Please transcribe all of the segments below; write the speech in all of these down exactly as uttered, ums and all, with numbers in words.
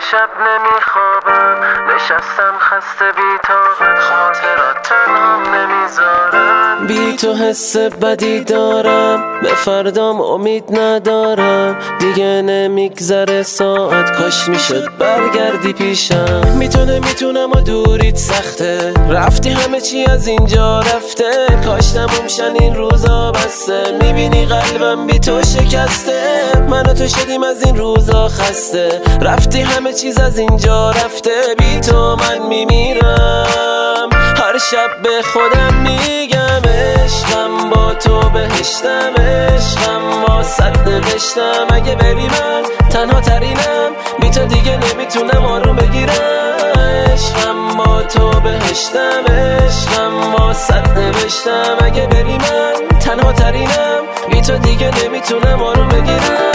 شب نمیخوابم، نشستم خسته بی طاقت، خاطرات تنهام نمیذارم. بی تو حس بدی دارم، به فردام امید ندارم. دیگه نمیگذره ساعت، کاش میشد برگردی پیشم. میتونه میتونم و دوریت سخته، رفتی همه چی از اینجا رفته. کاش تموم این روزا بسته، میبینی قلبم بی تو شکسته. من و تو شدیم از این روزا خسته، رفتی همه چیز از اینجا رفته. بی تو من میمیرم، هر شب به خودم میگم عشقم با تو بهشتم، عشقم واسط نوشتم. اگه بری من تنها ترینم، بی تو دیگه نمیتونم آروم بگیرم. عشقم با تو بهشتم، عشقم واسط نوشتم. اگه بری من تنها ترینم، بی تو دیگه نمیتونم آروم بگیرم.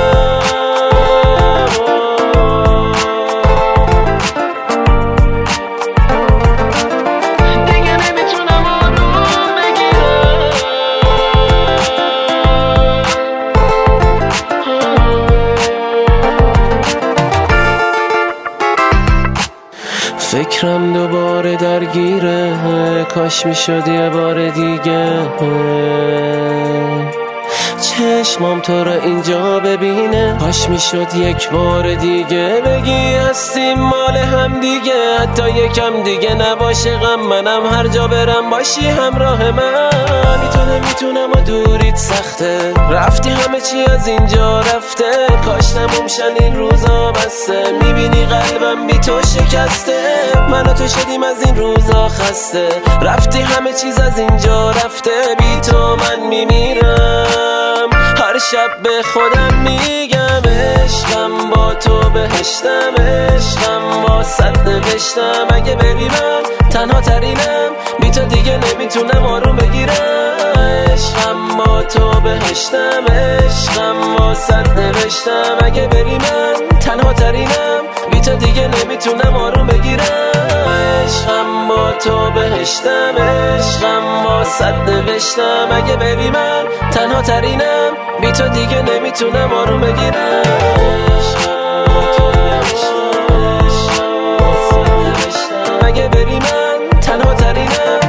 فکرم دوباره درگیره، کاش میشد یه بار دیگه چشمام تو رو اینجا ببینه. کاش میشد یک بار دیگه بگی هستیم مال هم دیگه. حتی یکم دیگه نباشه غم، منم هر جا برم باشی همراه من. میتونه میتونم و دوریت سخته، رفتی همه چی از اینجا رفته. کاش تموم این روزا بسته، میبینی قلبم بی تو شکسته. من و تو شدیم از این روزا خسته، رفتی همه چیز از اینجا رفته. بی تو من میمیرم، هر شب به خودم میگم عشقم با تو بهشتم، عشقم واسط نوشتم. اگه بری من تنها ترینم، بی تو دیگه نمیتونم آروم بگیرم. عشقم با تو بهشتم، عشقم واسط نوشتم. اگه بری من تنها ترینم، بی تو دیگه نمیتونم آروم بگیرم. عشقم با تو بهشتم، عشقم واسط نوشتم. اگه بری من تنها ترینم، بی تو دیگه نمیتونم آروم بگیرم. اگه بری من تنها ترینم،